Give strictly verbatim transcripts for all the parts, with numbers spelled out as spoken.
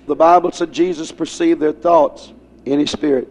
The Bible said Jesus perceived their thoughts in His Spirit.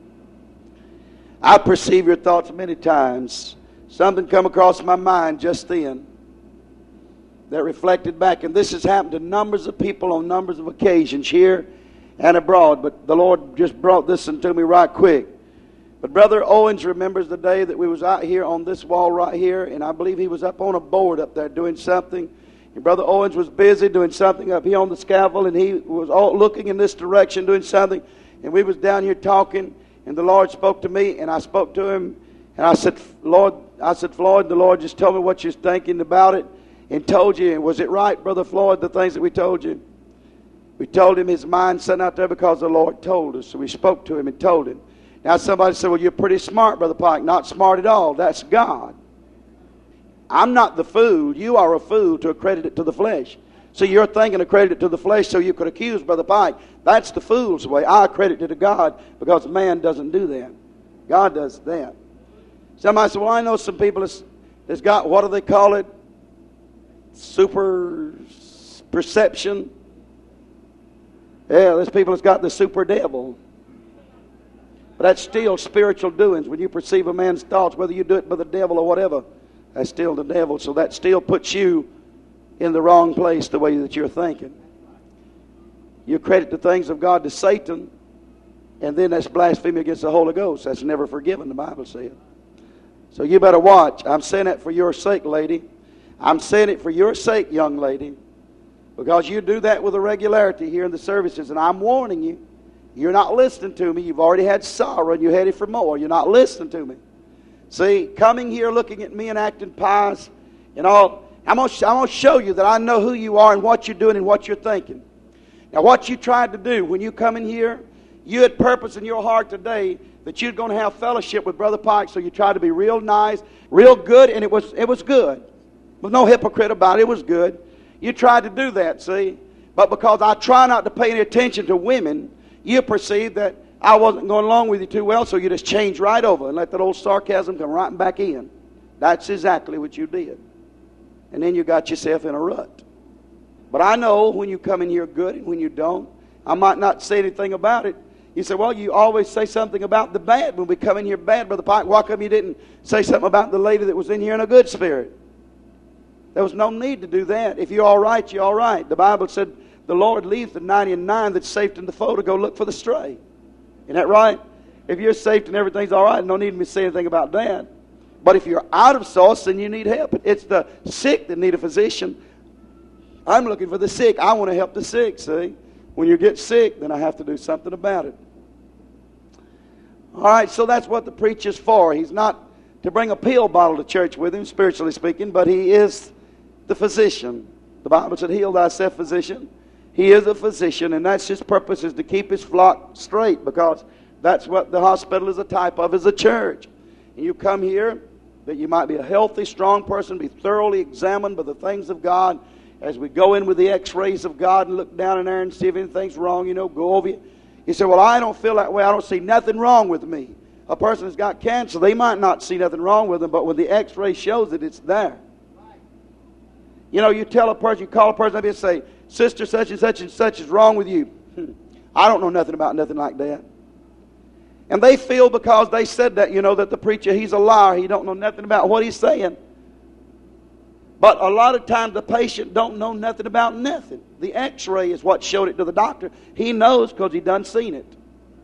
I perceive your thoughts many times. Something come across my mind just then that reflected back. And this has happened to numbers of people on numbers of occasions here and abroad. But the Lord just brought this into me right quick. But Brother Owens remembers the day that we was out here on this wall right here. And I believe he was up on a board up there doing something. And Brother Owens was busy doing something up here on the scaffold. And he was all looking in this direction doing something. And we was down here talking. And the Lord spoke to me. And I spoke to him. And I said, Lord, I said, Floyd, the Lord just told me what you're thinking about it. And told you, was it right, Brother Floyd, the things that we told you? We told him his mind sat out there because the Lord told us. So we spoke to him and told him. Now somebody said, well, you're pretty smart, Brother Pike. Not smart at all. That's God. I'm not the fool. You are a fool to accredit it to the flesh. So you're thinking accredit it to the flesh so you could accuse Brother Pike. That's the fool's way. I accredit it to God because man doesn't do that. God does that. Somebody said, well, I know some people that's, that's got, what do they call it? Super perception. Yeah, there's people that's got the super devil. But that's still spiritual doings. When you perceive a man's thoughts, whether you do it by the devil or whatever, that's still the devil. So that still puts you in the wrong place the way that you're thinking. You credit the things of God to Satan, and then that's blasphemy against the Holy Ghost. That's never forgiven, the Bible says. So you better watch. I'm saying that for your sake, lady. I'm saying it for your sake, young lady, because you do that with a regularity here in the services, and I'm warning you. You're not listening to me. You've already had sorrow, and you're headed for more. You're not listening to me. See, coming here, looking at me and acting pious and all, I'm going to I'm going to show you that I know who you are and what you're doing and what you're thinking. Now, what you tried to do when you come in here, you had purpose in your heart today that you're going to have fellowship with Brother Pike, so you tried to be real nice, real good, and it was it was good. There was no hypocrite about it. It was good. You tried to do that, see? But because I try not to pay any attention to women, you perceived that I wasn't going along with you too well, so you just changed right over and let that old sarcasm come right back in. That's exactly what you did. And then you got yourself in a rut. But I know when you come in here good and when you don't. I might not say anything about it. You say, well, you always say something about the bad. When we come in here bad, Brother Pike, why come you didn't say something about the lady that was in here in a good spirit? There was no need to do that. If you're all right, you're all right. The Bible said the Lord leaves the ninety and nine that's safe in the fold to go look for the stray. Isn't that right? If you're safe and everything's all right, no need to say anything about that. But if you're out of sauce, then you need help. It's the sick that need a physician. I'm looking for the sick. I want to help the sick, see? When you get sick, then I have to do something about it. All right, so that's what the preacher's for. He's not to bring a pill bottle to church with him, spiritually speaking, but he is the physician. The Bible said, heal thyself, physician. He is a physician, and that's his purpose, is to keep his flock straight, because that's what the hospital is a type of, is a church. And you come here that you might be a healthy, strong person, be thoroughly examined by the things of God. As we go in with the x-rays of God and look down in there and see if anything's wrong, you know, go over you. You say, well, I don't feel that way. I don't see nothing wrong with me. A person that's got cancer, they might not see nothing wrong with them, but when the x-ray shows it, it's there. You know, you tell a person, you call a person up and say, sister such and such and such is wrong with you. I don't know nothing about nothing like that. And they feel because they said that, you know, that the preacher, he's a liar. He don't know nothing about what he's saying. But a lot of times the patient don't know nothing about nothing. The x-ray is what showed it to the doctor. He knows because he done seen it.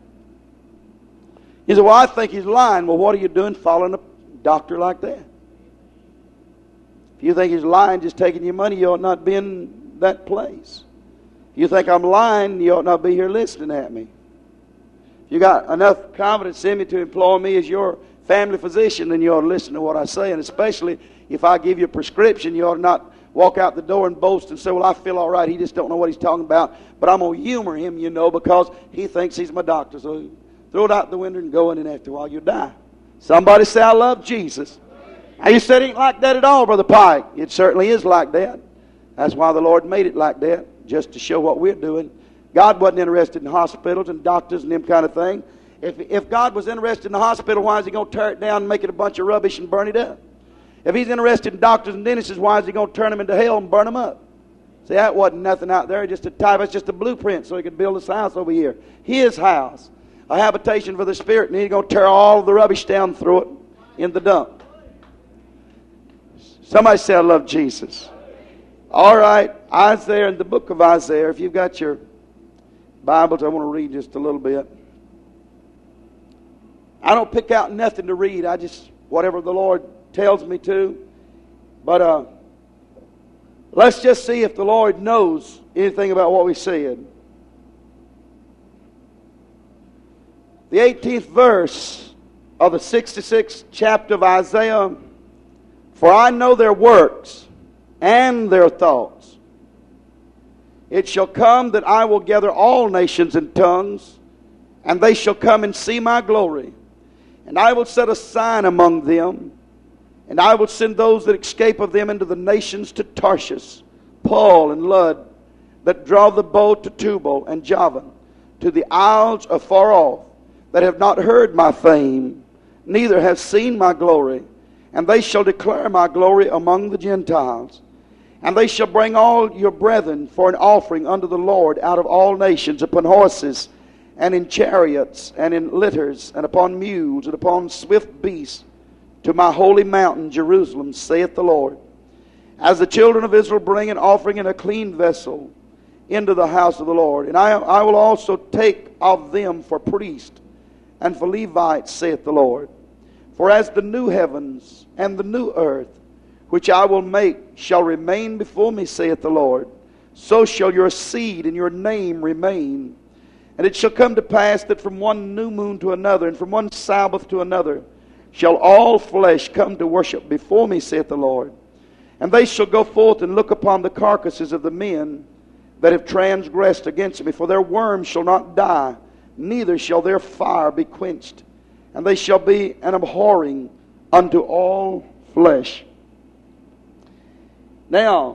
He said, well, I think he's lying. Well, what are you doing following a doctor like that? If you think he's lying, just taking your money, you ought not be in that place. If you think I'm lying, you ought not be here listening at me. If you got enough confidence in me to employ me as your family physician, then you ought to listen to what I say. And especially if I give you a prescription, you ought to not walk out the door and boast and say, well, I feel all right. He just don't know what he's talking about. But I'm going to humor him, you know, because he thinks he's my doctor. So throw it out the window and go in, and after a while you die. Somebody say, I love Jesus. Now you said it ain't like that at all, Brother Pike. It certainly is like that. That's why the Lord made it like that, just to show what we're doing. God wasn't interested in hospitals and doctors and them kind of thing. If, if God was interested in the hospital, why is he going to tear it down and make it a bunch of rubbish and burn it up? If he's interested in doctors and dentists, why is he going to turn them into hell and burn them up? See, that wasn't nothing out there, just a type. It's just a blueprint so he could build his house over here. His house. A habitation for the Spirit, and he's going to tear all the rubbish down through it in the dump. Somebody say, I love Jesus. All right, Isaiah, in the book of Isaiah, if you've got your Bibles, I want to read just a little bit. I don't pick out nothing to read. I just, whatever the Lord tells me to. But uh, let's just see if the Lord knows anything about what we said. The eighteenth verse of the sixty-sixth chapter of Isaiah. For I know their works and their thoughts. It shall come that I will gather all nations and tongues, and they shall come and see my glory. And I will set a sign among them, and I will send those that escape of them into the nations to Tarshish, Paul and Lud, that draw the bow to Tubal and Javan, to the isles afar off, that have not heard my fame, neither have seen my glory. And they shall declare my glory among the Gentiles. And they shall bring all your brethren for an offering unto the Lord out of all nations, upon horses, and in chariots, and in litters, and upon mules, and upon swift beasts, to my holy mountain Jerusalem, saith the Lord. As the children of Israel bring an offering in a clean vessel into the house of the Lord. And I, I will also take of them for priests and for Levites, saith the Lord. For as the new heavens and the new earth, which I will make, shall remain before me, saith the Lord, so shall your seed and your name remain. And it shall come to pass that from one new moon to another, and from one Sabbath to another, shall all flesh come to worship before me, saith the Lord. And they shall go forth and look upon the carcasses of the men that have transgressed against me. For their worms shall not die, neither shall their fire be quenched. And they shall be an abhorring unto all flesh. Now,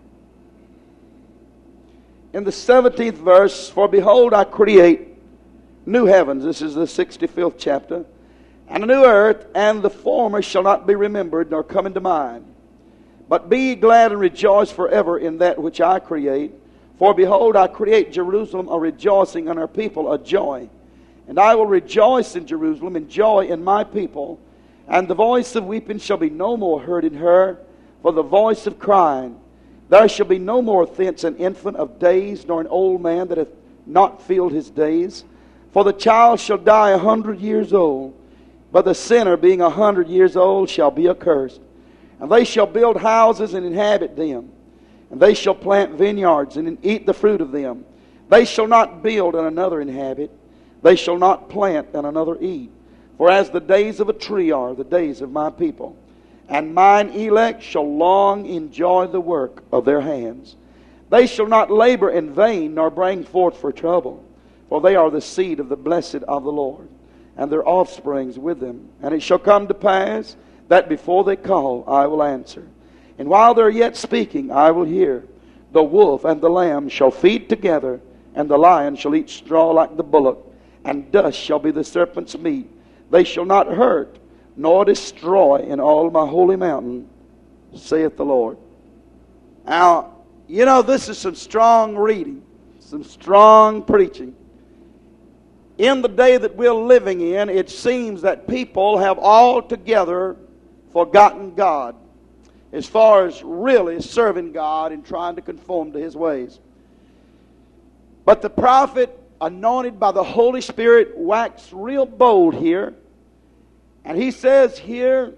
in the seventeenth verse, for behold, I create new heavens. This is the sixty-fifth chapter. And a new earth, and the former shall not be remembered, nor come into mind. But be ye glad and rejoice forever in that which I create. For behold, I create Jerusalem a rejoicing, and her people a joy. And I will rejoice in Jerusalem, and joy in my people. And the voice of weeping shall be no more heard in her, for the voice of crying. There shall be no more thence an infant of days, nor an old man that hath not filled his days. For the child shall die a hundred years old, but the sinner being a hundred years old shall be accursed. And they shall build houses and inhabit them. And they shall plant vineyards and eat the fruit of them. They shall not build and another inhabit. They shall not plant and another eat. For as the days of a tree are the days of my people. And mine elect shall long enjoy the work of their hands. They shall not labor in vain, nor bring forth for trouble. For they are the seed of the blessed of the Lord, and their offsprings with them. And it shall come to pass that before they call, I will answer. And while they are yet speaking, I will hear. The wolf and the lamb shall feed together, and the lion shall eat straw like the bullock, and dust shall be the serpent's meat. They shall not hurt, nor destroy in all my holy mountain, saith the Lord. Now, you know, this is some strong reading, some strong preaching. In the day that we're living in, it seems that people have altogether forgotten God as far as really serving God and trying to conform to His ways. But the prophet, anointed by the Holy Spirit, waxed real bold here. And he says here,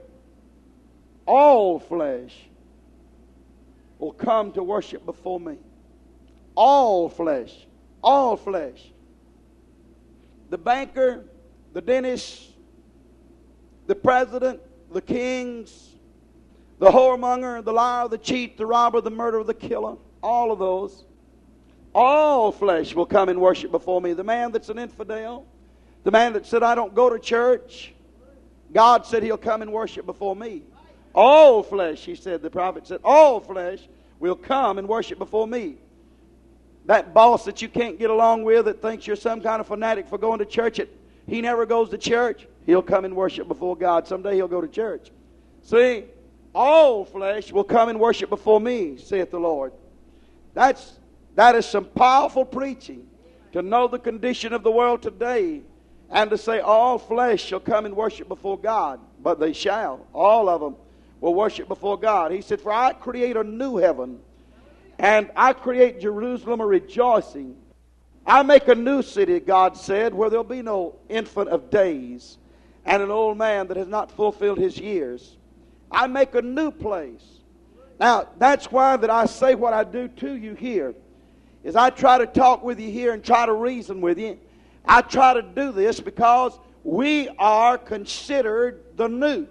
all flesh will come to worship before me. All flesh. All flesh. The banker, the dentist, the president, the kings, the whoremonger, the liar, the cheat, the robber, the murderer, the killer, all of those. All flesh will come and worship before me. The man that's an infidel, the man that said, I don't go to church, God said He'll come and worship before me. All flesh, he said, the prophet said, all flesh will come and worship before me. That boss that you can't get along with that thinks you're some kind of fanatic for going to church, it, he never goes to church, he'll come and worship before God. Someday he'll go to church. See, all flesh will come and worship before me, saith the Lord. That's, that is some powerful preaching, to know the condition of the world today and to say all flesh shall come and worship before God. But they shall. All of them will worship before God. He said, for I create a new heaven and I create Jerusalem a rejoicing. I make a new city, God said, where there'll be no infant of days and an old man that has not fulfilled his years. I make a new place. Now, that's why that I say what I do to you here, is I try to talk with you here and try to reason with you. I try to do this because we are considered the new.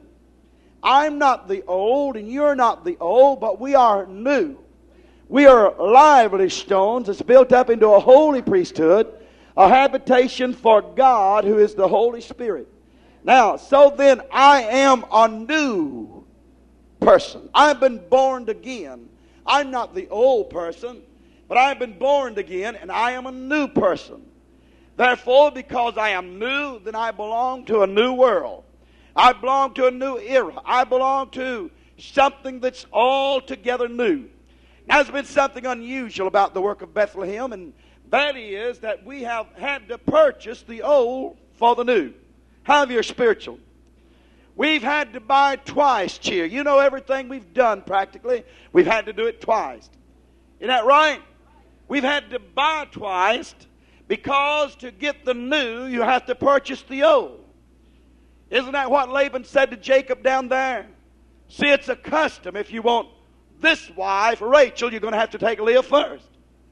I'm not the old and you're not the old, but we are new. We are lively stones that's built up into a holy priesthood, a habitation for God who is the Holy Spirit. Now, so then I am a new person. I've been born again. I'm not the old person, but I've been born again and I am a new person. Therefore, because I am new, then I belong to a new world. I belong to a new era. I belong to something that's altogether new. Now, there's been something unusual about the work of Bethlehem, and that is that we have had to purchase the old for the new. How have you spiritual? We've had to buy twice cheer. You know everything we've done practically, we've had to do it twice. Isn't that right? We've had to buy twice because to get the new, you have to purchase the old. Isn't that what Laban said to Jacob down there? See, it's a custom. If you want this wife, Rachel, you're going to have to take Leah first.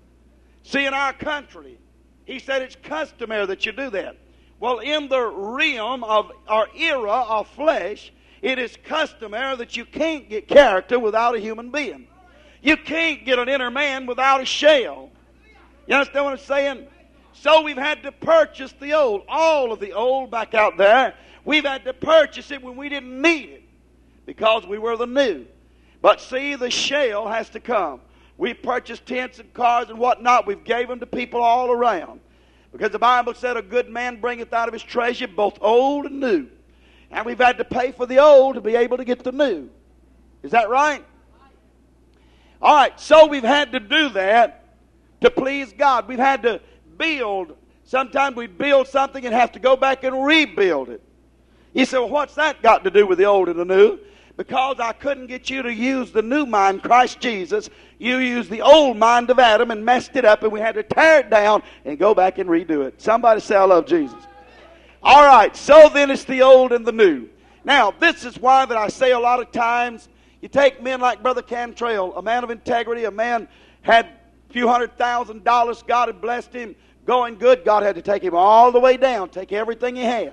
See, in our country, he said it's customary that you do that. Well, in the realm of our era of flesh, it is customary that you can't get character without a human being. You can't get an inner man without a shell. You understand what I'm saying? So we've had to purchase the old. All of the old back out there, we've had to purchase it when we didn't need it because we were the new. But see, the shell has to come. We purchased tents and cars and whatnot. We've gave them to people all around. Because the Bible said a good man bringeth out of his treasure both old and new. And we've had to pay for the old to be able to get the new. Is that right? All right, so we've had to do that to please God. We've had to build. Sometimes we build something and have to go back and rebuild it. You say, well, what's that got to do with the old and the new? Because I couldn't get you to use the new mind, Christ Jesus. You used the old mind of Adam and messed it up, and we had to tear it down and go back and redo it. Somebody say, I love Jesus. All right, so then it's the old and the new. Now, this is why that I say a lot of times, you take men like Brother Cantrell, a man of integrity, a man had a few hundred thousand dollars, God had blessed him, going good. God had to take him all the way down, take everything he had.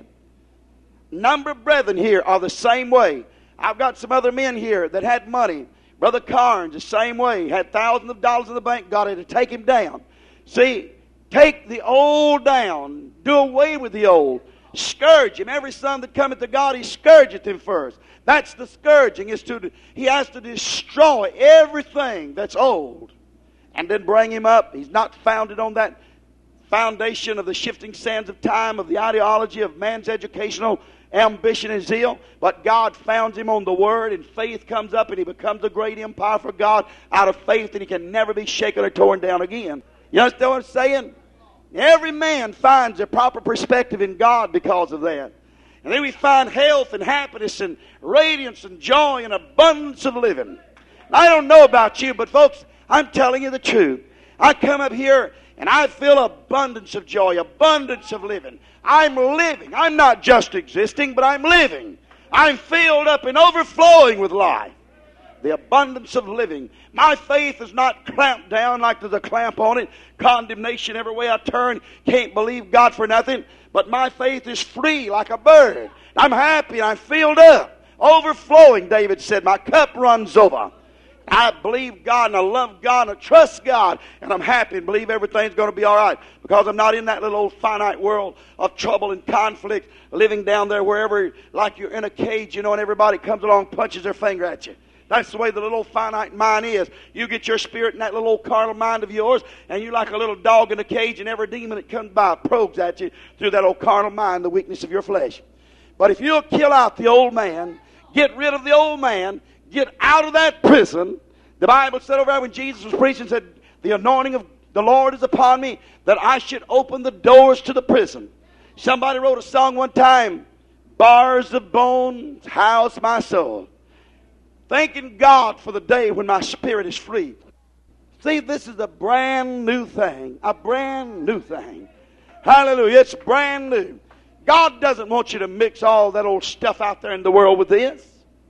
Number of brethren here are the same way. I've got some other men here that had money. Brother Carnes, the same way. Had thousands of dollars in the bank. God had to take him down. See, take the old down. Do away with the old. Scourge him. Every son that cometh to God, he scourgeth him first. That's the scourging. Is to He has to destroy everything that's old. And then bring him up. He's not founded on that foundation of the shifting sands of time, of the ideology of man's educational ambition and zeal, but God founds him on the Word, and faith comes up, and he becomes a great empire for God out of faith, and he can never be shaken or torn down again. You understand what I'm saying? Every man finds a proper perspective in God because of that. And then we find health and happiness and radiance and joy and abundance of living. Now, I don't know about you, but folks, I'm telling you the truth. I come up here and I feel abundance of joy, abundance of living. I'm living. I'm not just existing, but I'm living. I'm filled up and overflowing with life. The abundance of living. My faith is not clamped down like there's a clamp on it. Condemnation every way I turn. Can't believe God for nothing. But my faith is free like a bird. I'm happy and I'm filled up. Overflowing, David said. My cup runs over. I believe God and I love God and I trust God, and I'm happy and believe everything's going to be all right because I'm not in that little old finite world of trouble and conflict, living down there wherever, like you're in a cage, you know, and everybody comes along and punches their finger at you. That's the way the little finite mind is. You get your spirit in that little old carnal mind of yours, and you're like a little dog in a cage, and every demon that comes by probes at you through that old carnal mind, the weakness of your flesh. But if you'll kill out the old man, get rid of the old man, get out of that prison. The Bible said over there when Jesus was preaching, said, The anointing of the Lord is upon me, that I should open the doors to the prison. Somebody wrote a song one time, bars of bones house my soul. Thanking God for the day when my spirit is free. See, this is a brand new thing. A brand new thing. Hallelujah. It's brand new. God doesn't want you to mix all that old stuff out there in the world with this.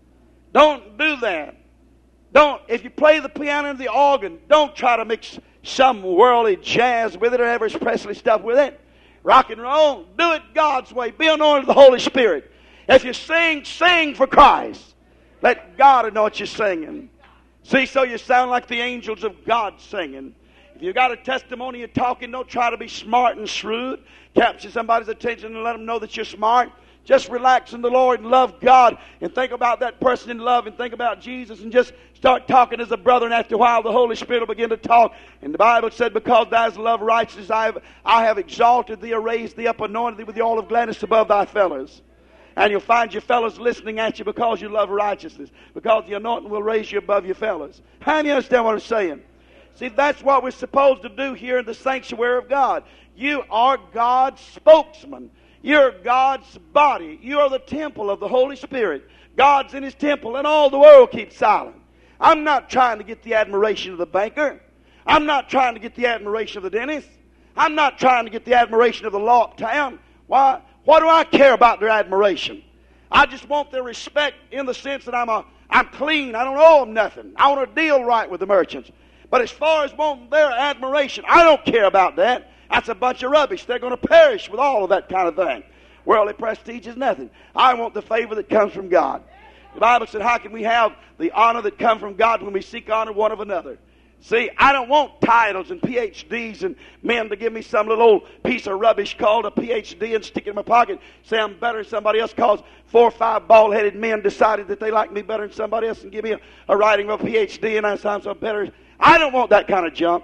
Don't do that. Don't, if you play the piano and the organ, don't try to mix some worldly jazz with it or Elvis Presley stuff with it. Rock and roll, do it God's way. Be anointed with the Holy Spirit. If you sing, sing for Christ. Let God know what you're singing. See, so you sound like the angels of God singing. If you got a testimony you're talking, don't try to be smart and shrewd. Capture somebody's attention and let them know that you're smart. Just relax in the Lord and love God and think about that person in love and think about Jesus and just start talking as a brother, and after a while the Holy Spirit will begin to talk. And the Bible said, because thou hast loved righteousness, I have, I have exalted thee, or raised thee up, anointed thee with the oil of gladness above thy fellows. And you'll find your fellows listening at you because you love righteousness, because the anointing will raise you above your fellows. How do you understand what I'm saying? See, that's what we're supposed to do here in the sanctuary of God. You are God's spokesman. You're God's body. You are the temple of the Holy Spirit. God's in His temple, and all the world keeps silent. I'm not trying to get the admiration of the banker. I'm not trying to get the admiration of the dentist. I'm not trying to get the admiration of the law uptown. Why? What do I care about their admiration? I just want their respect in the sense that I'm a, I'm clean. I don't owe them nothing. I want to deal right with the merchants. But as far as wanting their admiration, I don't care about that. That's a bunch of rubbish. They're going to perish with all of that kind of thing. Worldly prestige is nothing. I want the favor that comes from God. The Bible said, how can we have the honor that comes from God when we seek honor one of another? See, I don't want titles and P H Ds and men to give me some little old piece of rubbish called a P H D and stick it in my pocket, say I'm better than somebody else because four or five bald-headed men decided that they like me better than somebody else and give me a, a writing of a P H D and I say I'm so better. I don't want that kind of junk.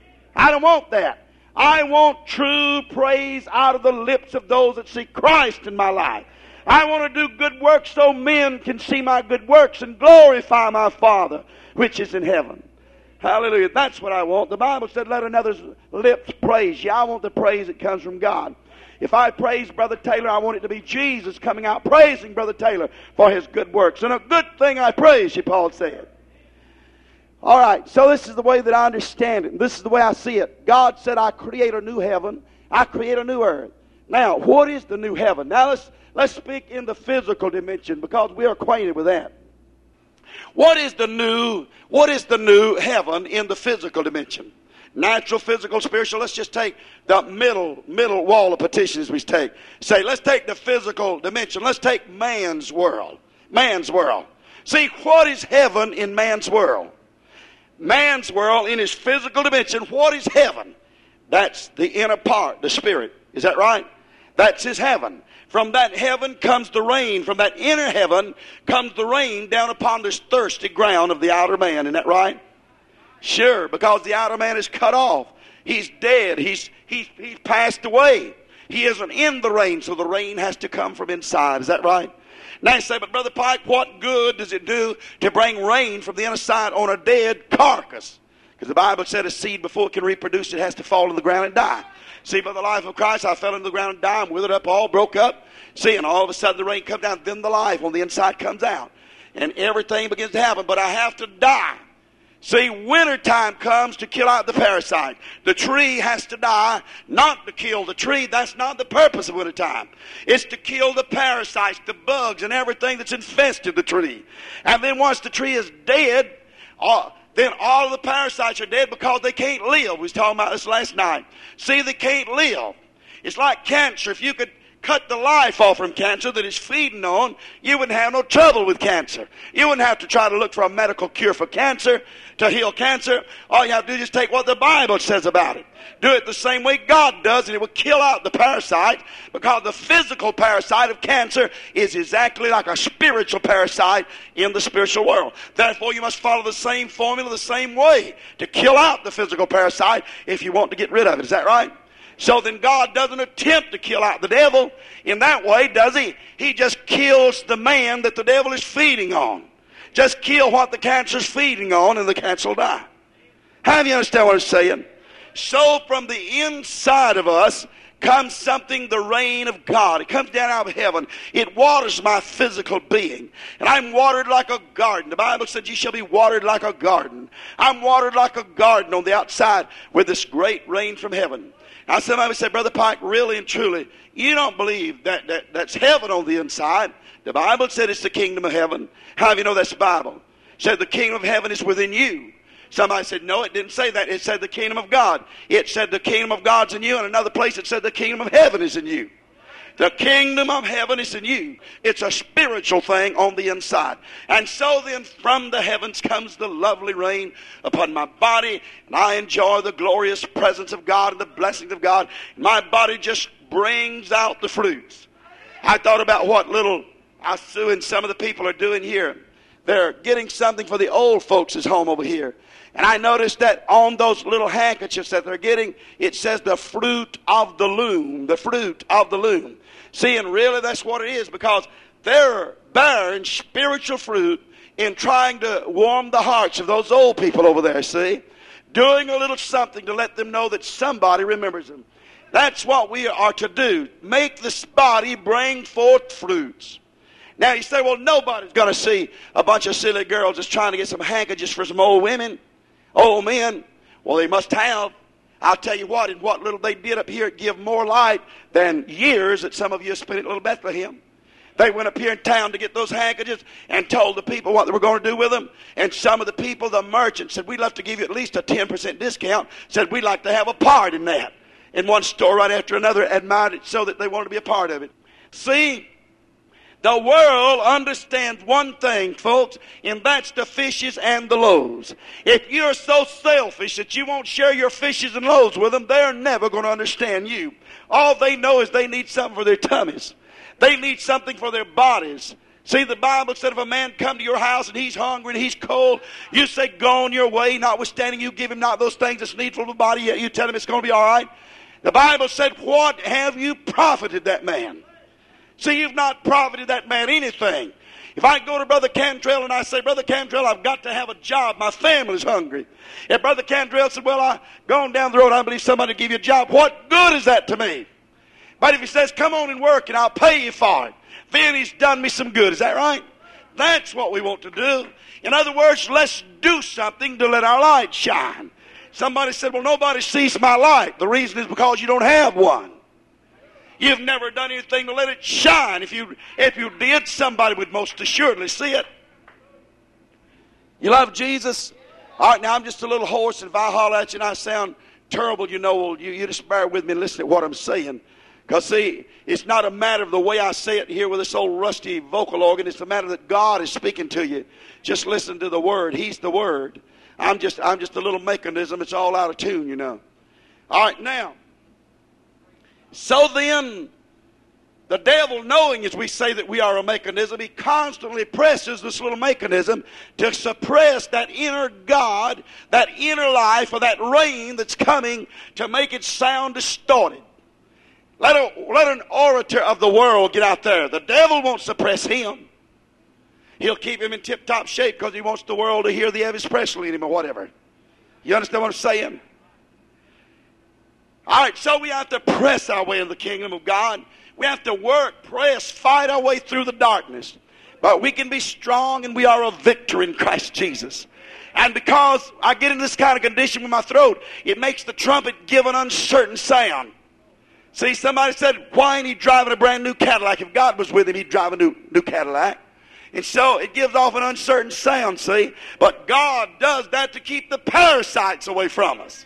I don't want that. I want true praise out of the lips of those that see Christ in my life. I want to do good works so men can see my good works and glorify my Father which is in heaven. Hallelujah. That's what I want. The Bible said, let another's lips praise you. I want the praise that comes from God. If I praise Brother Taylor, I want it to be Jesus coming out praising Brother Taylor for his good works. And a good thing I praise you, Paul said. All right, so this is the way that I understand it. This is the way I see it. God said, I create a new heaven. I create a new earth. Now, what is the new heaven? Now, let's, let's speak in the physical dimension because we are acquainted with that. What is the new, what is the new heaven in the physical dimension? Natural, physical, spiritual. Let's just take the middle, middle wall of petitions we take. Say, let's take the physical dimension. Let's take man's world. Man's world. See, what is heaven in man's world? Man's world in his physical dimension, what is heaven? That's the inner part, the spirit. Is that right? That's his heaven. From that heaven comes the rain. From that inner heaven comes the rain down upon this thirsty ground of the outer man. Isn't that right? Sure, because the outer man is cut off. He's dead. He's, he's, he's passed away. He isn't in the rain, so the rain has to come from inside. Is that right? Now you say, but Brother Pike, what good does it do to bring rain from the inside on a dead carcass? Because the Bible said a seed, before it can reproduce, it has to fall in the ground and die. See, by the life of Christ, I fell into the ground and died, and withered up, all broke up. See, and all of a sudden the rain comes down, then the life on the inside comes out. And everything begins to happen, but I have to die. See, wintertime comes to kill out the parasite. The tree has to die, not to kill the tree. That's not the purpose of wintertime. It's to kill the parasites, the bugs, and everything that's infested the tree. And then once the tree is dead, all, then all of the parasites are dead because they can't live. We was talking about this last night. See, they can't live. It's like cancer. If you could cut the life off from cancer that it's feeding on, you wouldn't have no trouble with cancer. You wouldn't have to try to look for a medical cure for cancer to heal cancer. All you have to do is just take what the Bible says about it. Do it the same way God does, and it will kill out the parasite, because the physical parasite of cancer is exactly like a spiritual parasite in the spiritual world. Therefore, you must follow the same formula, the same way to kill out the physical parasite if you want to get rid of it. Is that right? So then God doesn't attempt to kill out the devil in that way, does he? He just kills the man that the devil is feeding on. Just kill what the cancer's feeding on, and the cancer will die. How do you understand what I'm saying? So from the inside of us comes something, the rain of God. It comes down out of heaven. It waters my physical being. And I'm watered like a garden. The Bible said you shall be watered like a garden. I'm watered like a garden on the outside with this great rain from heaven. Now somebody said, Brother Pike, really and truly, you don't believe that, that that's heaven on the inside. The Bible said it's the kingdom of heaven. How do you know that's the Bible? It said the kingdom of heaven is within you. Somebody said, no, it didn't say that. It said the kingdom of God. It said the kingdom of God's in you. And another place it said the kingdom of heaven is in you. The kingdom of heaven is in you. It's a spiritual thing on the inside. And so then from the heavens comes the lovely rain upon my body. And I enjoy the glorious presence of God and the blessings of God. My body just brings out the fruits. I thought about what little Asu and some of the people are doing here. They're getting something for the old folks' home over here. And I noticed that on those little handkerchiefs that they're getting, it says the fruit of the loom. The fruit of the loom. See, and really that's what it is, because they're bearing spiritual fruit in trying to warm the hearts of those old people over there, see? Doing a little something to let them know that somebody remembers them. That's what we are to do. Make this body bring forth fruits. Now you say, well, nobody's going to see a bunch of silly girls just trying to get some handkerchiefs for some old women, old men. Well, they must have. I'll tell you what, in what little they did up here, it give more light than years that some of you spent at Little Bethlehem. They went up here in town to get those handkerchiefs and told the people what they were going to do with them. And some of the people, the merchants, said, we'd love to give you at least a ten percent discount. Said, we'd like to have a part in that. And one store right after another admired it so that they wanted to be a part of it. See? The world understands one thing, folks, and that's the fishes and the loaves. If you're so selfish that you won't share your fishes and loaves with them, they're never going to understand you. All they know is they need something for their tummies. They need something for their bodies. See, the Bible said if a man come to your house and he's hungry and he's cold, you say, go on your way, notwithstanding you give him not those things that's needful of the body, yet you tell him it's going to be all right. The Bible said, what have you profited that man? See, you've not profited that man anything. If I go to Brother Cantrell and I say, Brother Cantrell, I've got to have a job. My family's hungry. If Brother Cantrell said, well, I've gone down the road, I believe somebody will give you a job. What good is that to me? But if he says, come on and work and I'll pay you for it, then he's done me some good. Is that right? That's what we want to do. In other words, let's do something to let our light shine. Somebody said, well, nobody sees my light. The reason is because you don't have one. You've never done anything to let it shine. If you if you did, somebody would most assuredly see it. You love Jesus? All right, now I'm just a little hoarse, and if I holler at you and I sound terrible, you know, well, you, you just bear with me and listen to what I'm saying. Because, see, it's not a matter of the way I say it here with this old rusty vocal organ. It's a matter that God is speaking to you. Just listen to the Word. He's the Word. I'm just, I'm just a little mechanism. It's all out of tune, you know. All right, now. So then, the devil, knowing as we say that we are a mechanism, he constantly presses this little mechanism to suppress that inner God, that inner life, or that rain that's coming to make it sound distorted. Let, a, let an orator of the world get out there. The devil won't suppress him. He'll keep him in tip-top shape because he wants the world to hear the Elvis Presley in him or whatever. You understand what I'm saying? All right, so we have to press our way in the kingdom of God. We have to work, press, fight our way through the darkness. But we can be strong, and we are a victor in Christ Jesus. And because I get in this kind of condition with my throat, it makes the trumpet give an uncertain sound. See, somebody said, why ain't he driving a brand new Cadillac? If God was with him, he'd drive a new, new Cadillac. And so it gives off an uncertain sound, see. But God does that to keep the parasites away from us.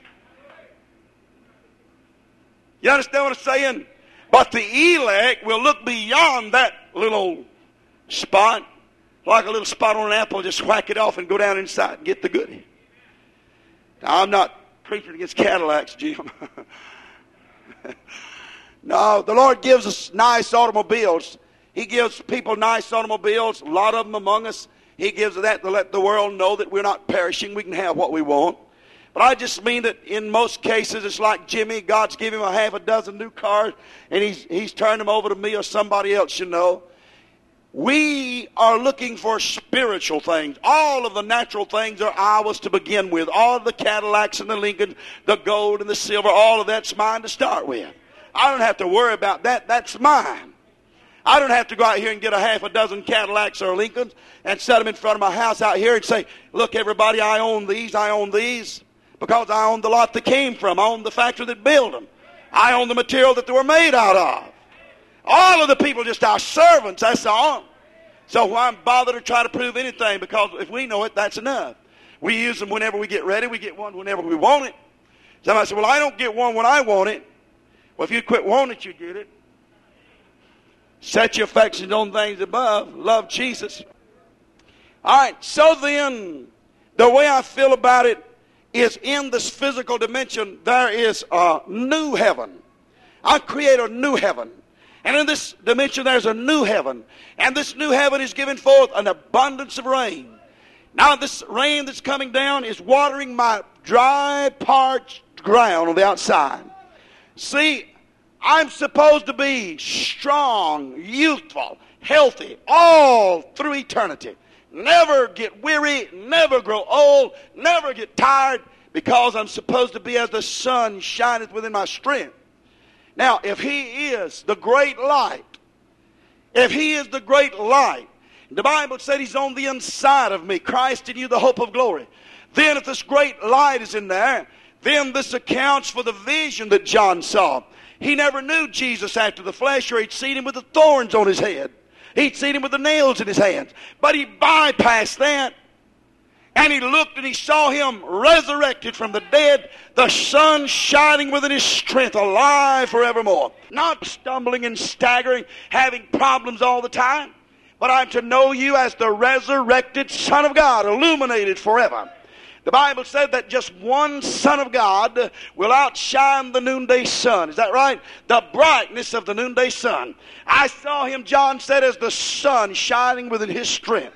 You understand what I'm saying? But the elect will look beyond that little spot, like a little spot on an apple, just whack it off and go down inside and get the goodie. Now, I'm not preaching against Cadillacs, Jim. No, the Lord gives us nice automobiles. He gives people nice automobiles, a lot of them among us. He gives that to let the world know that we're not perishing. We can have what we want. But I just mean that in most cases, it's like Jimmy. God's given him a half a dozen new cars, and he's, he's turned them over to me or somebody else, you know. We are looking for spiritual things. All of the natural things are ours to begin with. All of the Cadillacs and the Lincolns, the gold and the silver, all of that's mine to start with. I don't have to worry about that. That's mine. I don't have to go out here and get a half a dozen Cadillacs or Lincolns and set them in front of my house out here and say, look, everybody, I own these, I own these, because I own the lot they came from. I own the factory that built them. I own the material that they were made out of. All of the people are just our servants, that's all. So why bother to try to prove anything? Because if we know it, that's enough. We use them whenever we get ready. We get one whenever we want it. Somebody said, well, I don't get one when I want it. Well, if you quit wanting it, you get it. Set your affections on things above. Love Jesus. All right, so then, the way I feel about it is in this physical dimension, there is a new heaven. I create a new heaven. And in this dimension, there's a new heaven. And this new heaven is giving forth an abundance of rain. Now, this rain that's coming down is watering my dry, parched ground on the outside. See, I'm supposed to be strong, youthful, healthy, all through eternity. Never get weary, never grow old, never get tired, because I'm supposed to be as the sun shineth within my strength. Now, if he is the great light, if he is the great light, the Bible said he's on the inside of me, Christ in you, the hope of glory. Then if this great light is in there, then this accounts for the vision that John saw. He never knew Jesus after the flesh, or he'd seen him with the thorns on his head. He'd seen him with the nails in his hands. But he bypassed that. And he looked and he saw him resurrected from the dead, the sun shining within his strength, alive forevermore. Not stumbling and staggering, having problems all the time. But I'm to know you as the resurrected Son of God, illuminated forever. The Bible said that just one Son of God will outshine the noonday sun. Is that right? The brightness of the noonday sun. I saw him, John said, as the sun shining within his strength.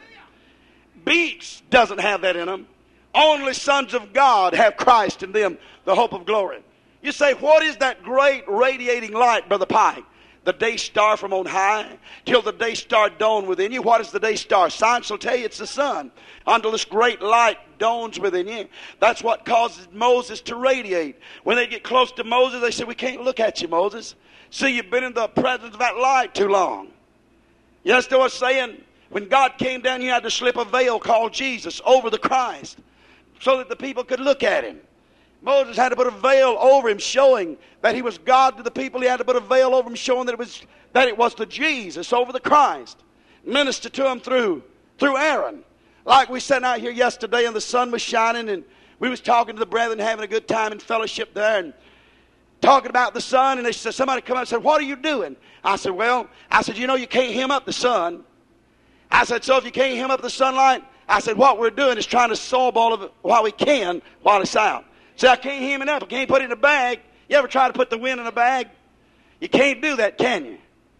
Beasts doesn't have that in them. Only sons of God have Christ in them, the hope of glory. You say, what is that great radiating light, Brother Pike? The day star from on high, till the day star dawn within you. What is the day star? Science will tell you it's the sun. Until this great light dawns within you. That's what causes Moses to radiate. When they get close to Moses, they say, we can't look at you, Moses. See, you've been in the presence of that light too long. You understand what I'm saying? When God came down, he had to slip a veil called Jesus over the Christ so that the people could look at him. Moses had to put a veil over him, showing that he was God to the people. He had to put a veil over him, showing that it was that it was the Jesus over the Christ. Minister to him through through Aaron. Like we sat out here yesterday and the sun was shining and we was talking to the brethren, having a good time in fellowship there and talking about the sun. And they said, somebody come up and said, what are you doing? I said, well, I said, you know, you can't hem up the sun. I said, so if you can't hem up the sunlight, I said, what we're doing is trying to absorb all of it while we can while it's out. So I can't hem it up. I can't put it in a bag. You ever try to put the wind in a bag? You can't do that, can you?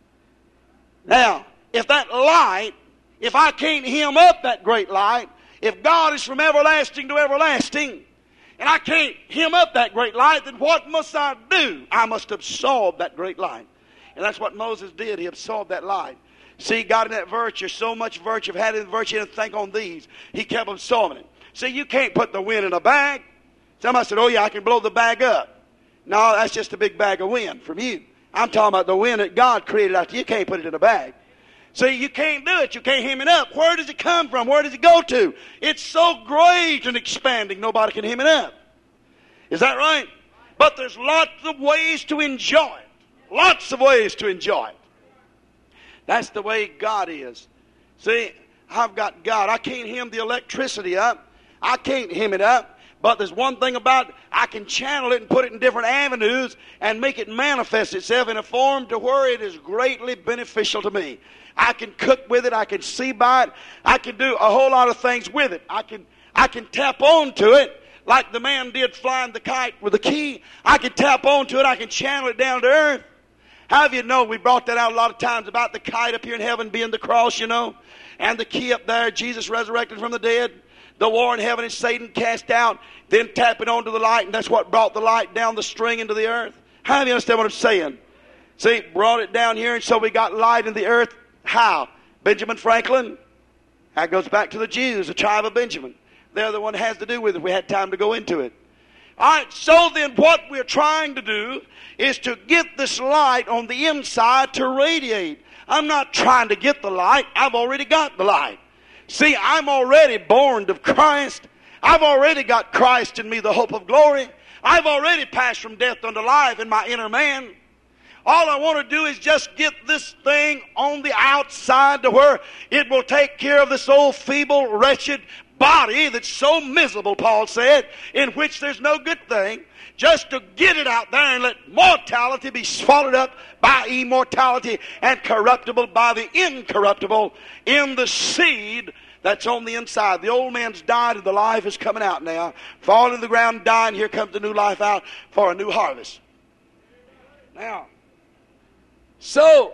Now, if that light, if I can't hem up that great light, if God is from everlasting to everlasting, and I can't hem up that great light, then what must I do? I must absorb that great light. And that's what Moses did. He absorbed that light. See, God in that virtue, so much virtue, had in virtue, and think on these. He kept absorbing it. See, you can't put the wind in a bag. Somebody said, oh yeah, I can blow the bag up. No, that's just a big bag of wind from you. I'm talking about the wind that God created out there. You can't put it in a bag. See, you can't do it. You can't hem it up. Where does it come from? Where does it go to? It's so great and expanding, nobody can hem it up. Is that right? But there's lots of ways to enjoy it. Lots of ways to enjoy it. That's the way God is. See, I've got God. I can't hem the electricity up. I can't hem it up. But there's one thing about it, I can channel it and put it in different avenues and make it manifest itself in a form to where it is greatly beneficial to me. I can cook with it. I can see by it. I can do a whole lot of things with it. I can, I can tap onto it like the man did flying the kite with the key. I can tap onto it. I can channel it down to earth. How do you know? We brought that out a lot of times about the kite up here in heaven being the cross, you know, and the key up there, Jesus resurrected from the dead. The war in heaven and Satan cast out, then tapping onto the light, and that's what brought the light down the string into the earth. How do you understand what I'm saying? See, brought it down here, and so we got light in the earth. How? Benjamin Franklin, that goes back to the Jews, the tribe of Benjamin. They're the one that has to do with it. We had time to go into it. All right, so then what we're trying to do is to get this light on the inside to radiate. I'm not trying to get the light. I've already got the light. See, I'm already born of Christ. I've already got Christ in me, the hope of glory. I've already passed from death unto life in my inner man. All I want to do is just get this thing on the outside to where it will take care of this old feeble, wretched body that's so miserable, Paul said, in which there's no good thing, just to get it out there and let mortality be swallowed up by immortality and corruptible by the incorruptible in the seed that's on the inside. The old man's died and the life is coming out now. Fall in the ground, die, and here comes the new life out for a new harvest. Now, so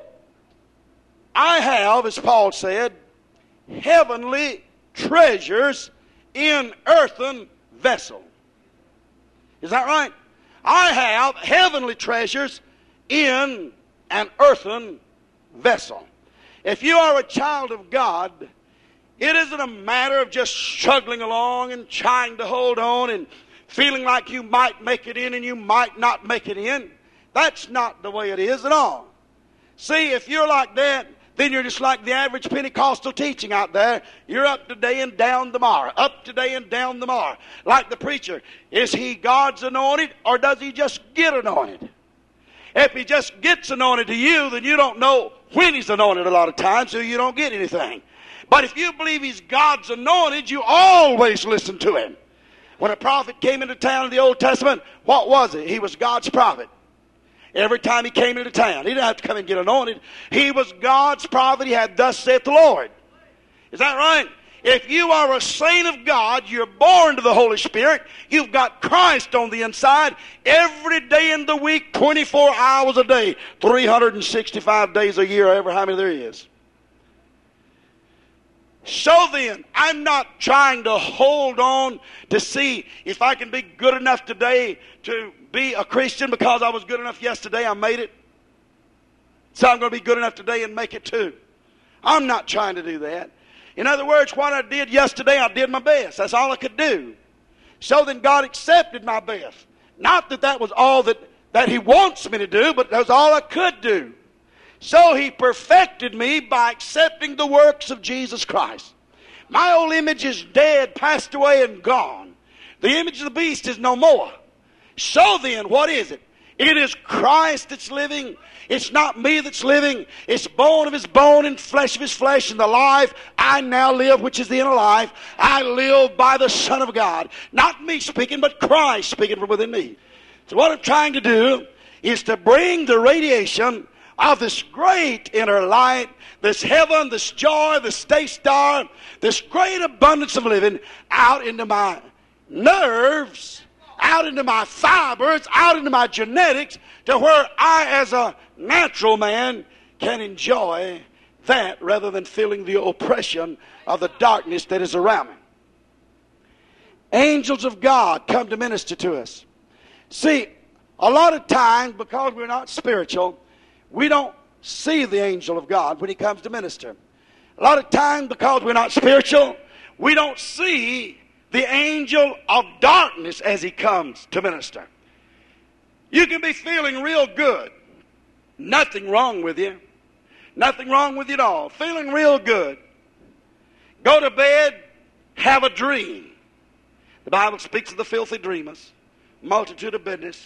I have, as Paul said, heavenly treasures in earthen vessel. Is that right? I have heavenly treasures in an earthen vessel. If you are a child of God, it isn't a matter of just struggling along and trying to hold on and feeling like you might make it in and you might not make it in. That's not the way it is at all. See, if you're like that, then you're just like the average Pentecostal teaching out there. You're up today and down tomorrow. Up today and down tomorrow. Like the preacher. Is he God's anointed or does he just get anointed? If he just gets anointed to you, then you don't know when he's anointed a lot of times, so you don't get anything. But if you believe he's God's anointed, you always listen to him. When a prophet came into town in the Old Testament, what was it? He was God's prophet. Every time he came into town, he didn't have to come and get anointed. He was God's prophet. He had, thus saith the Lord. Is that right? If you are a saint of God, you're born to the Holy Spirit, you've got Christ on the inside every day in the week, twenty-four hours a day, three hundred sixty-five days a year, ever how many there is. So then, I'm not trying to hold on to see if I can be good enough today to be a Christian because I was good enough yesterday, I made it. So I'm going to be good enough today and make it too. I'm not trying to do that. In other words, what I did yesterday, I did my best. That's all I could do. So then God accepted my best. Not that that was all that, that he wants me to do, but that was all I could do. So he perfected me by accepting the works of Jesus Christ. My old image is dead, passed away, and gone. The image of the beast is no more. So then, what is it? It is Christ that's living. It's not me that's living. It's bone of his bone and flesh of his flesh. And the life I now live, which is the inner life, I live by the Son of God. Not me speaking, but Christ speaking from within me. So what I'm trying to do is to bring the radiation of this great inner light, this heaven, this joy, this day star, this great abundance of living out into my nerves, out into my fibers, out into my genetics, to where I, as a natural man, can enjoy that rather than feeling the oppression of the darkness that is around me. Angels of God come to minister to us. See, a lot of times, because we're not spiritual, we don't see the angel of God when he comes to minister. A lot of times, because we're not spiritual, we don't see the angel of darkness as he comes to minister. You can be feeling real good. Nothing wrong with you. Nothing wrong with you at all. Feeling real good. Go to bed, have a dream. The Bible speaks of the filthy dreamers, multitude of business.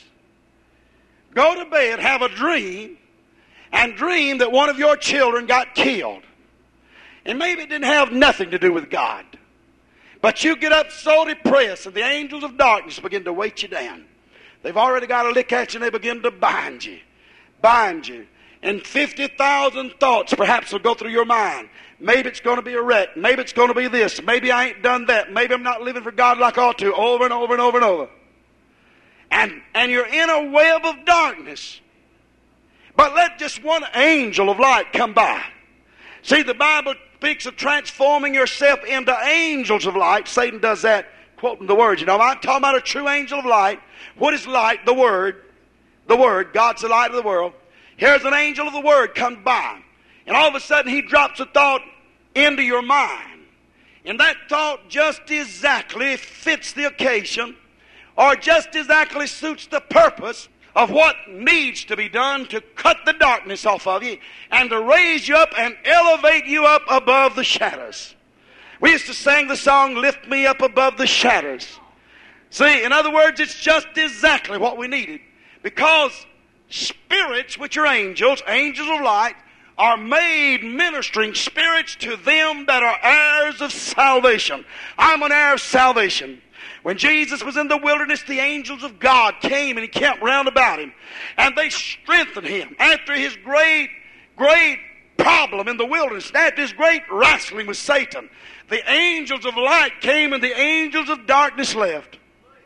Go to bed, have a dream, and dream that one of your children got killed. And maybe it didn't have nothing to do with God. But you get up so depressed, and the angels of darkness begin to weight you down. They've already got a lick at you, and they begin to bind you. Bind you. And fifty thousand thoughts perhaps will go through your mind. Maybe it's going to be a wreck. Maybe it's going to be this. Maybe I ain't done that. Maybe I'm not living for God like I ought to. Over and over and over and over. And, and you're in a web of darkness. But let just one angel of light come by. See, the Bible speaks of transforming yourself into angels of light. Satan does that, quoting the Word. You know, I'm talking about a true angel of light. What is light? The Word. The Word. God's the light of the world. Here's an angel of the Word comes by. And all of a sudden he drops a thought into your mind, and that thought just exactly fits the occasion, or just exactly suits the purpose of what needs to be done to cut the darkness off of you and to raise you up and elevate you up above the shadows. We used to sing the song, "Lift Me Up Above the Shadows." See, in other words, it's just exactly what we needed, because spirits, which are angels, angels of light, are made ministering spirits to them that are heirs of salvation. I'm an heir of salvation. When Jesus was in the wilderness, the angels of God came and he camped round about him, and they strengthened him after his great, great problem in the wilderness, after his great wrestling with Satan. The angels of light came and the angels of darkness left.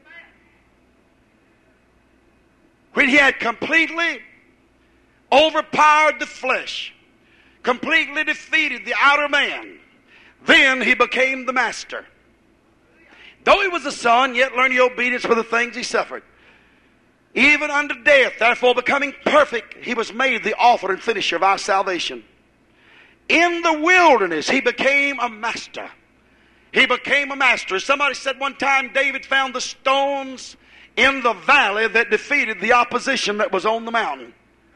When he had completely overpowered the flesh, completely defeated the outer man, then he became the master. Though he was a son, yet learned he obedience for the things he suffered. Even unto death, therefore becoming perfect, he was made the author and finisher of our salvation. In the wilderness, he became a master. He became a master. As somebody said one time, David found the stones in the valley that defeated the opposition that was on the mountain.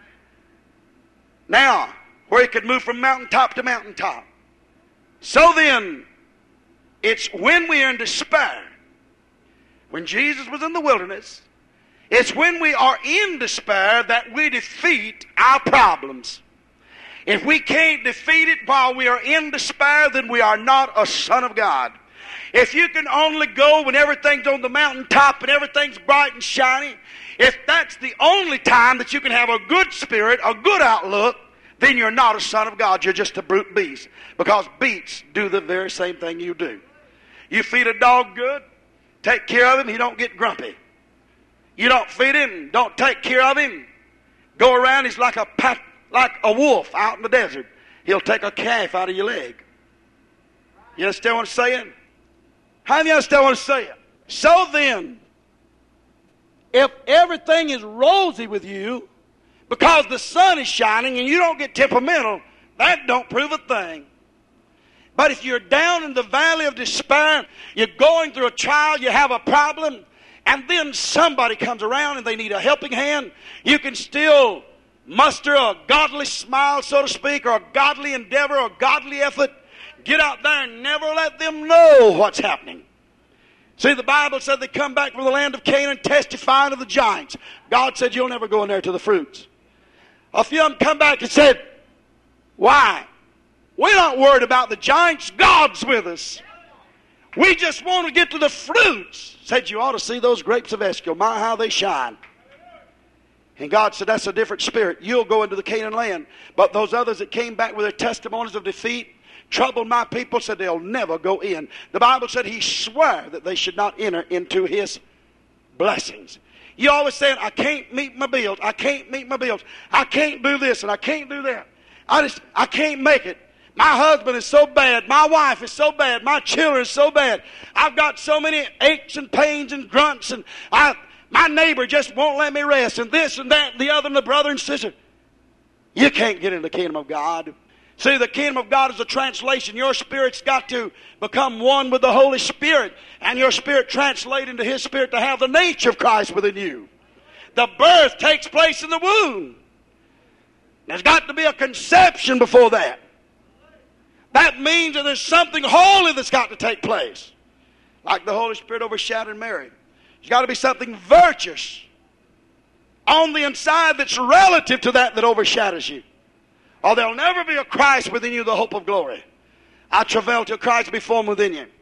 Now, where he could move from mountaintop to mountaintop. So then, it's when we are in despair. When Jesus was in the wilderness, it's when we are in despair that we defeat our problems. If we can't defeat it while we are in despair, then we are not a son of God. If you can only go when everything's on the mountaintop and everything's bright and shiny, if that's the only time that you can have a good spirit, a good outlook, then you're not a son of God. You're just a brute beast. Because beasts do the very same thing you do. You feed a dog good, take care of him, he don't get grumpy. You don't feed him, don't take care of him, go around, he's like a pack, like a wolf out in the desert. He'll take a calf out of your leg. You understand what I'm saying? How do you understand what I'm saying? So then, if everything is rosy with you, because the sun is shining and you don't get temperamental, that don't prove a thing. But if you're down in the valley of despair, you're going through a trial, you have a problem, and then somebody comes around and they need a helping hand, you can still muster a godly smile, so to speak, or a godly endeavor, or a godly effort. Get out there and never let them know what's happening. See, the Bible said they come back from the land of Canaan testifying of the giants. God said, you'll never go in there to the fruits. A few of them come back and said, why? We're not worried about the giants. God's with us. We just want to get to the fruits. Said, you ought to see those grapes of Eshcol. My, how they shine. And God said, that's a different spirit. You'll go into the Canaan land. But those others that came back with their testimonies of defeat, troubled my people, said they'll never go in. The Bible said he swore that they should not enter into his blessings. You always saying, I can't meet my bills. I can't meet my bills. I can't do this and I can't do that. I just, I can't make it. My husband is so bad. My wife is so bad. My children are so bad. I've got so many aches and pains and grunts, and I, my neighbor just won't let me rest, and this and that and the other and the brother and sister. You can't get in the kingdom of God. See, the kingdom of God is a translation. Your spirit's got to become one with the Holy Spirit, and your spirit translate into his spirit to have the nature of Christ within you. The birth takes place in the womb. There's got to be a conception before that. That means that there's something holy that's got to take place. Like the Holy Spirit overshadowed Mary. There's got to be something virtuous on the inside that's relative to that that overshadows you. Or there'll never be a Christ within you, the hope of glory. I travail till Christ be formed within you.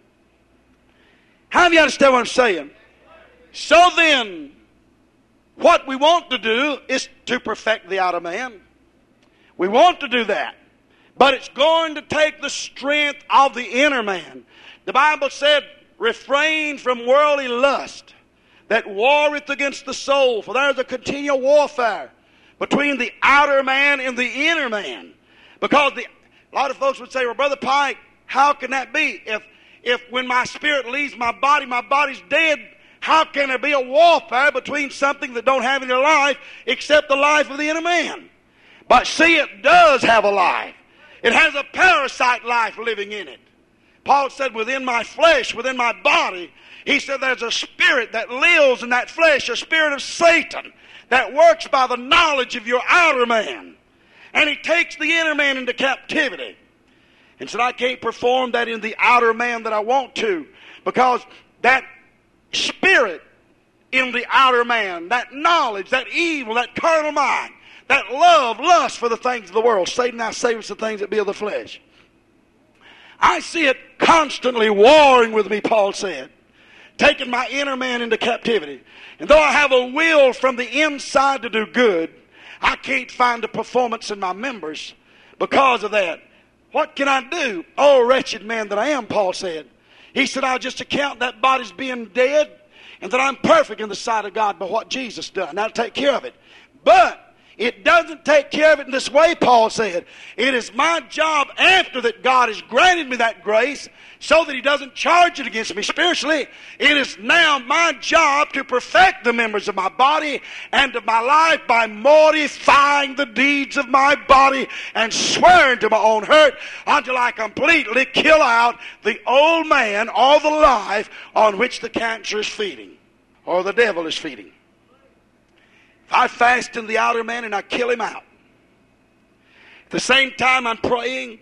How do you understand what I'm saying? So then, what we want to do is to perfect the outer man. We want to do that. But it's going to take the strength of the inner man. The Bible said, refrain from worldly lust that warreth against the soul. For there is a continual warfare between the outer man and the inner man. Because the, a lot of folks would say, well, Brother Pike, how can that be? If, if when my spirit leaves my body, my body's dead, how can there be a warfare between something that don't have any life except the life of the inner man? But see, it does have a life. It has a parasite life living in it. Paul said, within my flesh, within my body, he said there's a spirit that lives in that flesh, a spirit of Satan that works by the knowledge of your outer man. And he takes the inner man into captivity. And said, I can't perform that in the outer man that I want to, because that spirit in the outer man, that knowledge, that evil, that carnal mind, that love, lust for the things of the world. Satan now saveth the things that be of the flesh. I see it constantly warring with me, Paul said, taking my inner man into captivity. And though I have a will from the inside to do good, I can't find a performance in my members because of that. What can I do? Oh, wretched man that I am, Paul said. He said, I'll just account that body's being dead and that I'm perfect in the sight of God by what Jesus done. That'll take care of it. But it doesn't take care of it in this way, Paul said. It is my job after that God has granted me that grace so that he doesn't charge it against me spiritually. It is now my job to perfect the members of my body and of my life by mortifying the deeds of my body and swearing to my own hurt until I completely kill out the old man or the life on which the cancer is feeding or the devil is feeding. I fast in the outer man and I kill him out. At the same time I'm praying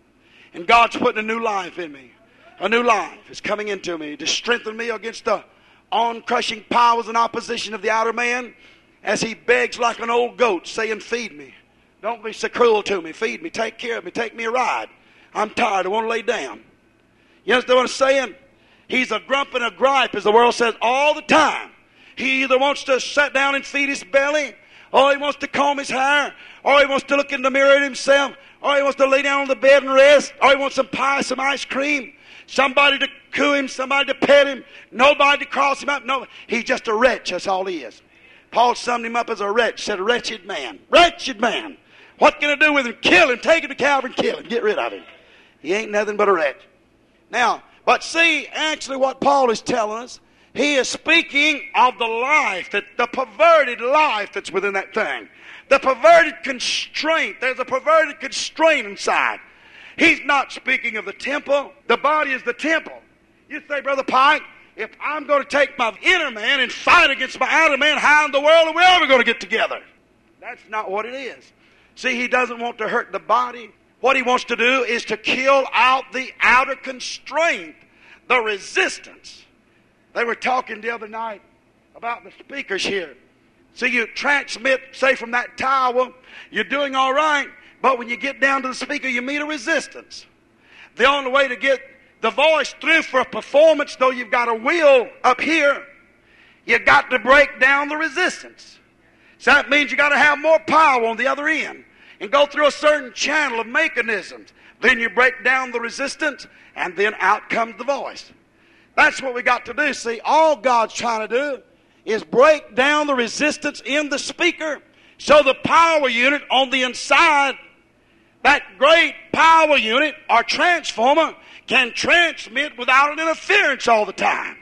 and God's putting a new life in me. A new life is coming into me to strengthen me against the on-crushing powers and opposition of the outer man as he begs like an old goat saying, feed me. Don't be so cruel to me. Feed me. Take care of me. Take me a ride. I'm tired. I want to lay down. You understand what I'm saying? He's a grump and a gripe, as the world says, all the time. He either wants to sit down and feed his belly, or he wants to comb his hair, or he wants to look in the mirror at himself, or he wants to lay down on the bed and rest, or he wants some pie, some ice cream, somebody to coo him, somebody to pet him, nobody to cross him up. No, he's just a wretch. That's all he is. Paul summed him up as a wretch, said, a wretched man. Wretched man. What can I do with him? Kill him. Take him to Calvary and kill him. Get rid of him. He ain't nothing but a wretch. Now, but see, actually what Paul is telling us, he is speaking of the life, that the perverted life that's within that thing. The perverted constraint. There's a perverted constraint inside. He's not speaking of the temple. The body is the temple. You say, Brother Pike, if I'm going to take my inner man and fight against my outer man, how in the world are we ever going to get together? That's not what it is. See, he doesn't want to hurt the body. What he wants to do is to kill out the outer constraint, the resistance. They were talking the other night about the speakers here. See, you transmit, say, from that tower, you're doing all right, but when you get down to the speaker, you meet a resistance. The only way to get the voice through for a performance, though you've got a wheel up here, you've got to break down the resistance. So that means you've got to have more power on the other end and go through a certain channel of mechanisms. Then you break down the resistance, and then out comes the voice. That's what we got to do. See, all God's trying to do is break down the resistance in the speaker so the power unit on the inside, that great power unit or transformer, can transmit without an interference all the time.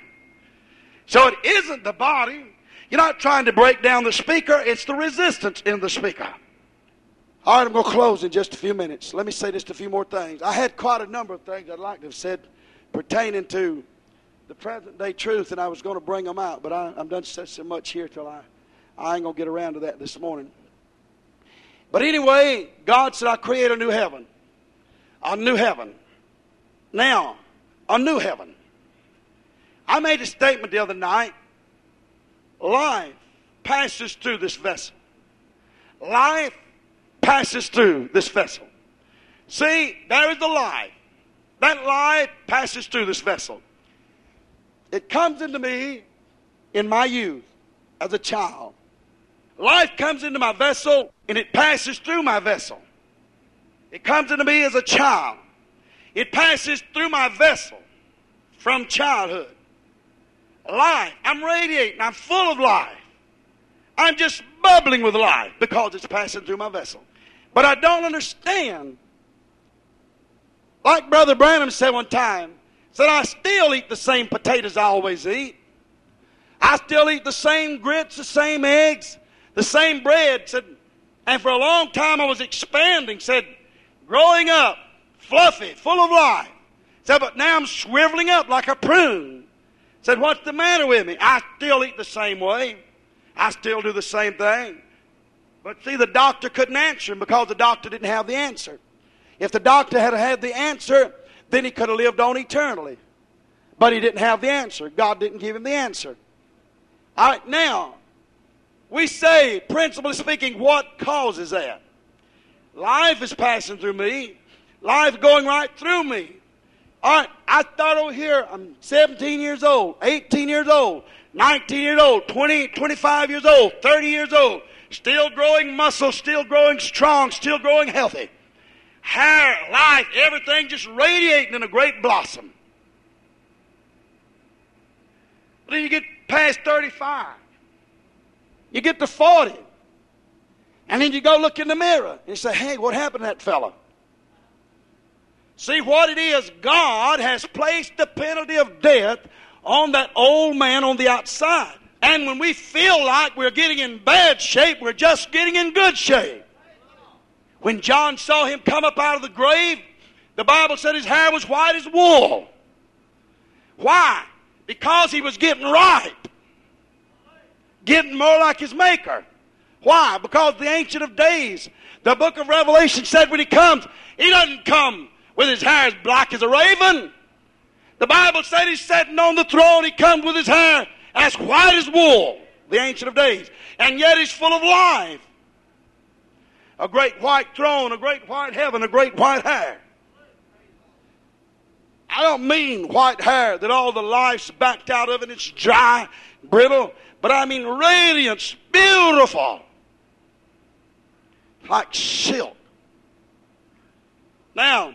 So it isn't the body. You're not trying to break down the speaker. It's the resistance in the speaker. All right, I'm going to close in just a few minutes. Let me say just a few more things. I had quite a number of things I'd like to have said pertaining to the present day truth, and I was going to bring them out, but I, I'm done said so much here till I, I ain't going to get around to that this morning. But anyway, God said, I create a new heaven. A new heaven. Now, a new heaven. I made a statement the other night. Life passes through this vessel. Life passes through this vessel. See, there is the life. That life passes through this vessel. It comes into me in my youth as a child. Life comes into my vessel and it passes through my vessel. It comes into me as a child. It passes through my vessel from childhood. Life. I'm radiating. I'm full of life. I'm just bubbling with life because it's passing through my vessel. But I don't understand. Like Brother Branham said one time, said, I still eat the same potatoes I always eat. I still eat the same grits, the same eggs, the same bread. Said, and for a long time I was expanding. Said, growing up, fluffy, full of life. Said, but now I'm shriveling up like a prune. Said, what's the matter with me? I still eat the same way. I still do the same thing. But see, the doctor couldn't answer him because the doctor didn't have the answer. If the doctor had had the answer, then he could have lived on eternally. But he didn't have the answer. God didn't give him the answer. All right, now, we say, principally speaking, what causes that? Life is passing through me. Life going right through me. All right, I thought over here, I'm seventeen years old, eighteen years old, nineteen years old, twenty, twenty-five years old, thirty years old. Still growing muscle, still growing strong, still growing healthy. Hair, life, everything just radiating in a great blossom. But then you get past thirty-five. You get to forty. And then you go look in the mirror and you say, hey, what happened to that fella? See what it is, God has placed the penalty of death on that old man on the outside. And when we feel like we're getting in bad shape, we're just getting in good shape. When John saw him come up out of the grave, the Bible said his hair was white as wool. Why? Because he was getting right. Getting more like his Maker. Why? Because the Ancient of Days, the book of Revelation said when he comes, he doesn't come with his hair as black as a raven. The Bible said he's sitting on the throne, he comes with his hair as white as wool, the Ancient of Days. And yet he's full of life. A great white throne, a great white heaven, a great white hair. I don't mean white hair that all the life's backed out of and it's dry, brittle, but I mean radiance, beautiful, like silk. Now,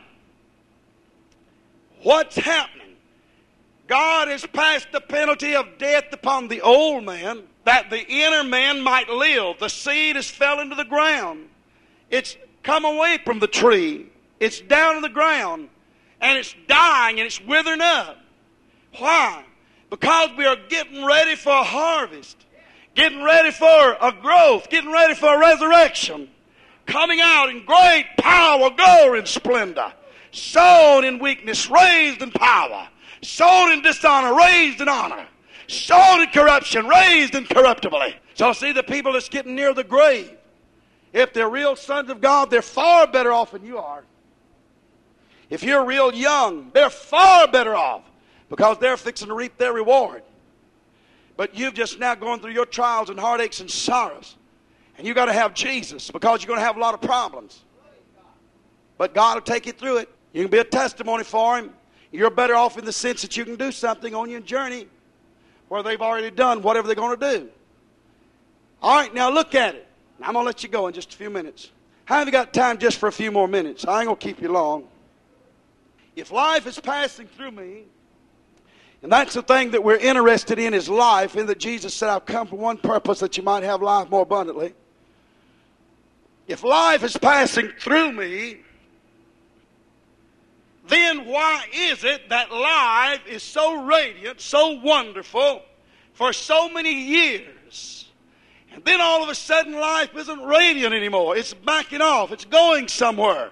what's happening? God has passed the penalty of death upon the old man that the inner man might live. The seed has fell into the ground. It's come away from the tree. It's down in the ground. And it's dying and it's withering up. Why? Because we are getting ready for a harvest. Getting ready for a growth. Getting ready for a resurrection. Coming out in great power, glory, and splendor. Sown in weakness, raised in power. Sown in dishonor, raised in honor. Sown in corruption, raised incorruptibly. So see, the people that's getting near the grave, if they're real sons of God, they're far better off than you are. If you're real young, they're far better off because they're fixing to reap their reward. But you've just now gone through your trials and heartaches and sorrows. And you've got to have Jesus because you're going to have a lot of problems. But God will take you through it. You can be a testimony for Him. You're better off in the sense that you can do something on your journey where they've already done whatever they're going to do. All right, now look at it. I'm going to let you go in just a few minutes. How have you got time just for a few more minutes? I ain't going to keep you long. If life is passing through me, and that's the thing that we're interested in is life, in that Jesus said, I've come for one purpose, that you might have life more abundantly. If life is passing through me, then why is it that life is so radiant, so wonderful for so many years? And then all of a sudden life isn't radiant anymore. It's backing off. It's going somewhere.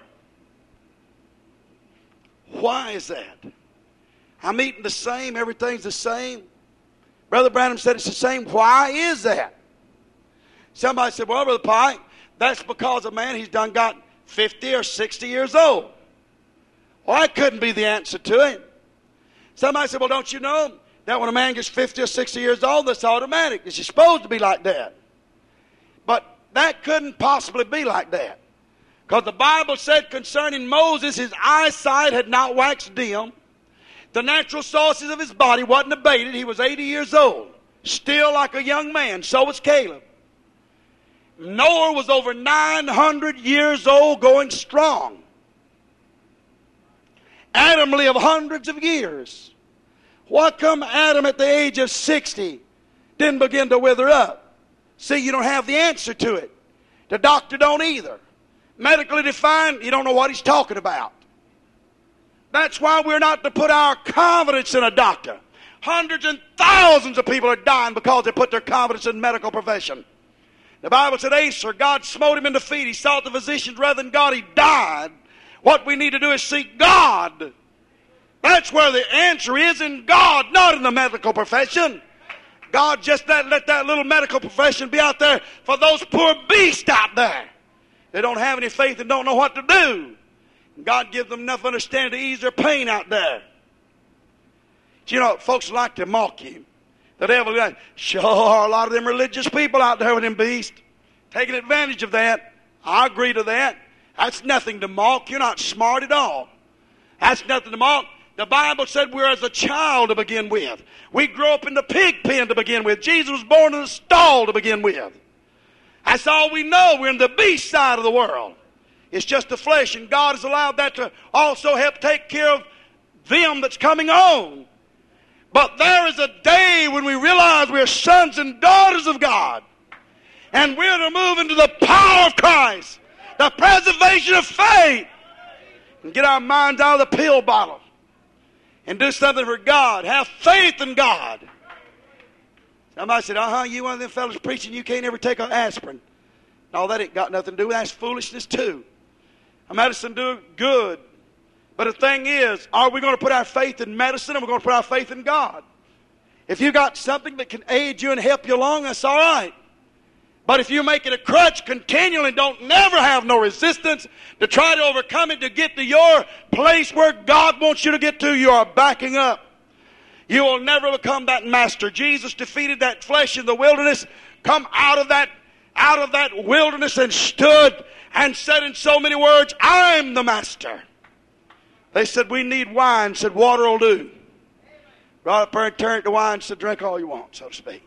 Why is that? I'm eating the same. Everything's the same. Brother Branham said it's the same. Why is that? Somebody said, well, Brother Pike, that's because a man, he's done got fifty or sixty years old. Well, that couldn't be the answer to it. Somebody said, well, don't you know that when a man gets fifty or sixty years old, that's automatic. It's supposed to be like that. But that couldn't possibly be like that. Because the Bible said concerning Moses, his eyesight had not waxed dim. The natural sources of his body wasn't abated. He was eighty years old. Still like a young man. So was Caleb. Noah was over nine hundred years old, going strong. Adam lived hundreds of years. Why come Adam at the age of sixty didn't begin to wither up? See, you don't have the answer to it. The doctor don't either. Medically defined, you don't know what he's talking about. That's why we're not to put our confidence in a doctor. Hundreds and thousands of people are dying because they put their confidence in the medical profession. The Bible said Asa, God smote him in the feet. He sought the physicians rather than God. He died What we need to do is seek God. That's where the answer is, in God, not in the medical profession. God just let, let that little medical profession be out there for those poor beasts out there. They don't have any faith and don't know what to do. God gives them enough understanding to ease their pain out there. You know, folks like to mock you. The devil, sure, a lot of them religious people out there with them beasts, taking advantage of that. I agree to that. That's nothing to mock. You're not smart at all. That's nothing to mock. The Bible said we're as a child to begin with. We grow up in the pig pen to begin with. Jesus was born in the stall to begin with. That's all we know. We're in the beast side of the world. It's just the flesh, and God has allowed that to also help take care of them that's coming on. But there is a day when we realize we're sons and daughters of God, and we're to move into the power of Christ, the preservation of faith, and get our minds out of the pill bottle and do something for God. Have faith in God. Somebody said, uh-huh, you one of them fellas preaching, you can't ever take an aspirin. No, that ain't got nothing to do with it. That's foolishness too. A medicine do good. But the thing is, are we going to put our faith in medicine, or are we going to put our faith in God? If you got something that can aid you and help you along, that's all right. But if you make it a crutch continually and don't never have no resistance to try to overcome it to get to your place where God wants you to get to, you are backing up. You will never become that master. Jesus defeated that flesh in the wilderness, come out of that, out of that wilderness and stood and said in so many words, I'm the master. They said, we need wine. Said, water will do. Brought up there and turned to wine and said, drink all you want, so to speak.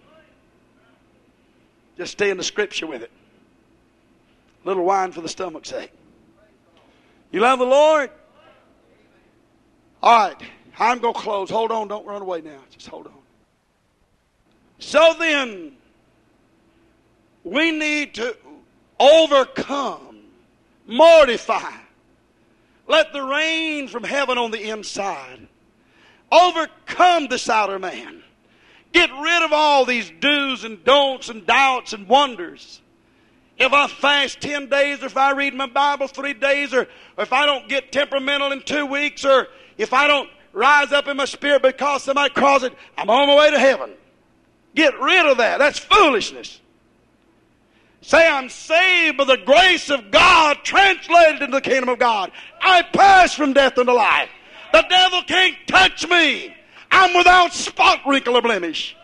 Just stay in the scripture with it. A little wine for the stomach's sake. You love the Lord? All right. I'm going to close. Hold on. Don't run away now. Just hold on. So then, we need to overcome, mortify. Let the rain from heaven on the inside overcome this outer man. Get rid of all these do's and don'ts and doubts and wonders. If I fast ten days, or if I read my Bible three days, or, or if I don't get temperamental in two weeks, or if I don't rise up in my spirit because somebody calls it, I'm on my way to heaven. Get rid of that. That's foolishness. Say, I'm saved by the grace of God, translated into the kingdom of God. I pass from death unto life. The devil can't touch me. I'm without spot, wrinkle, or blemish.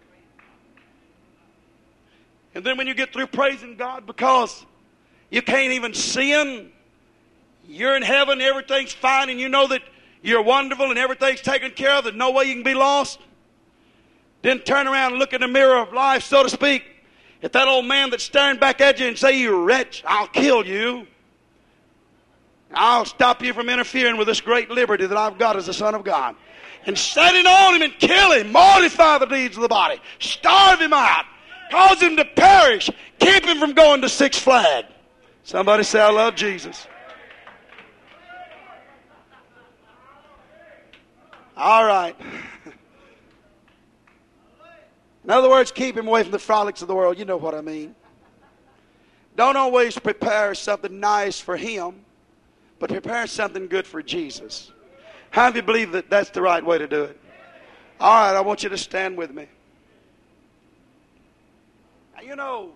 And then when you get through praising God because you can't even sin, you're in heaven, everything's fine, and you know that you're wonderful and everything's taken care of, there's no way you can be lost. Then turn around and look in the mirror of life, so to speak, at that old man that's staring back at you and say, you wretch, I'll kill you. I'll stop you from interfering with this great liberty that I've got as a son of God. And set it on him and kill him. Mortify the deeds of the body. Starve him out. Cause him to perish. Keep him from going to Six Flags. Somebody say, I love Jesus. All right. In other words, keep him away from the frolics of the world. You know what I mean. Don't always prepare something nice for him, but prepare something good for Jesus. How do you believe that that's the right way to do it? All right, I want you to stand with me. Now, you know,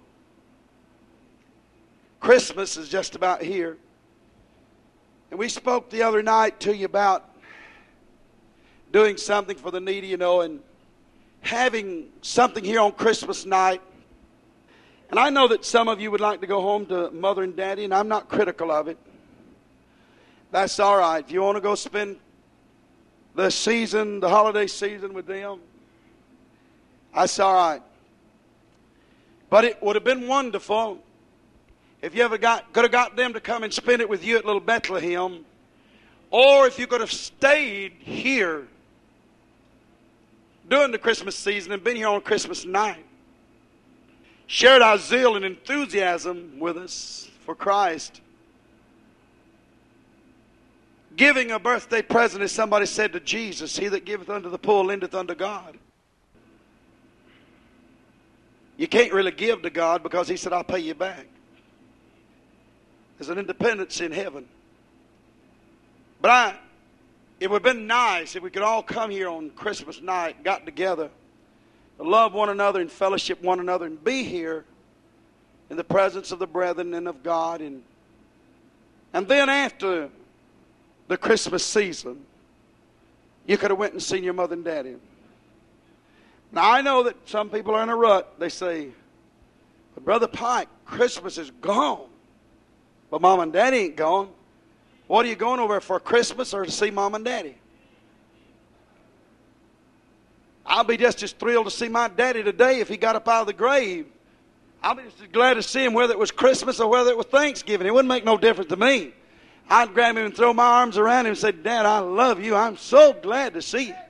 Christmas is just about here. And we spoke the other night to you about doing something for the needy, you know, and having something here on Christmas night. And I know that some of you would like to go home to Mother and Daddy, and I'm not critical of it. That's all right. If you want to go spend the season, the holiday season with them, that's all right. But it would have been wonderful if you ever got could have got them to come and spend it with you at Little Bethlehem, or if you could have stayed here during the Christmas season and been here on Christmas night, shared our zeal and enthusiasm with us for Christ. Giving a birthday present, as somebody said, to Jesus, he that giveth unto the poor lendeth unto God. You can't really give to God because he said, I'll pay you back. There's an independence in heaven. But I, it would have been nice if we could all come here on Christmas night, got together, to love one another and fellowship one another and be here in the presence of the brethren and of God. And, and then after the Christmas season, you could have went and seen your mother and daddy. Now, I know that some people are in a rut. They say, but Brother Pike, Christmas is gone. But Mom and Daddy ain't gone. What are you going over for Christmas or to see Mom and Daddy? I'll be just as thrilled to see my daddy today if he got up out of the grave. I'll be just as glad to see him whether it was Christmas or whether it was Thanksgiving. It wouldn't make no difference to me. I'd grab him and throw my arms around him and say, Dad, I love you. I'm so glad to see you.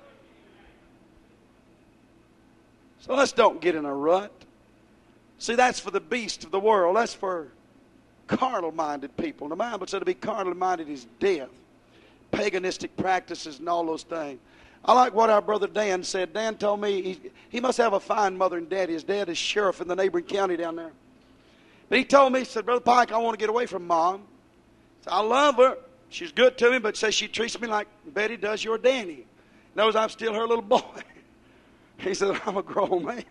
So let's don't get in a rut. See, that's for the beast of the world. That's for carnal-minded people. The Bible said to be carnal-minded is death. Paganistic practices and all those things. I like what our brother Dan said. Dan told me he, he must have a fine mother and daddy. His dad is sheriff in the neighboring county down there. But he told me, he said, Brother Pike, I want to get away from Mom. So I love her. She's good to me, but says she treats me like Betty does your Danny. Knows I'm still her little boy. He said, I'm a grown man.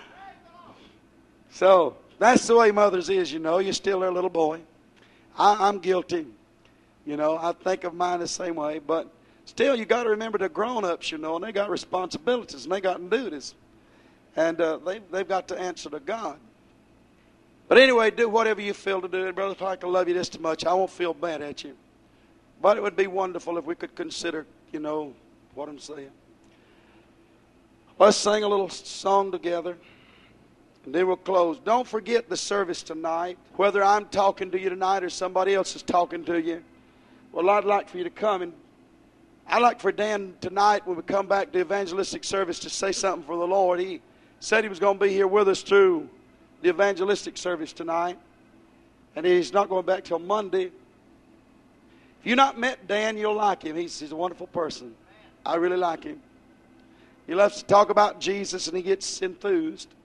So that's the way mothers is, you know. You're still their little boy. I, I'm guilty. You know, I think of mine the same way. But still, you got to remember the grown-ups, you know, and they got responsibilities and they got duties. And uh, they, they've got to answer to God. But anyway, do whatever you feel to do. Brother Pike, I love you just too much. I won't feel bad at you. But it would be wonderful if we could consider, you know, what I'm saying. Let's sing a little song together, and then we'll close. Don't forget the service tonight. Whether I'm talking to you tonight or somebody else is talking to you, well, I'd like for you to come. And I'd like for Dan tonight, when we come back to evangelistic service, to say something for the Lord. He said he was going to be here with us through the evangelistic service tonight, and he's not going back till Monday. If you've not met Dan, you'll like him. He's, he's a wonderful person. I really like him. He loves to talk about Jesus, and he gets enthused.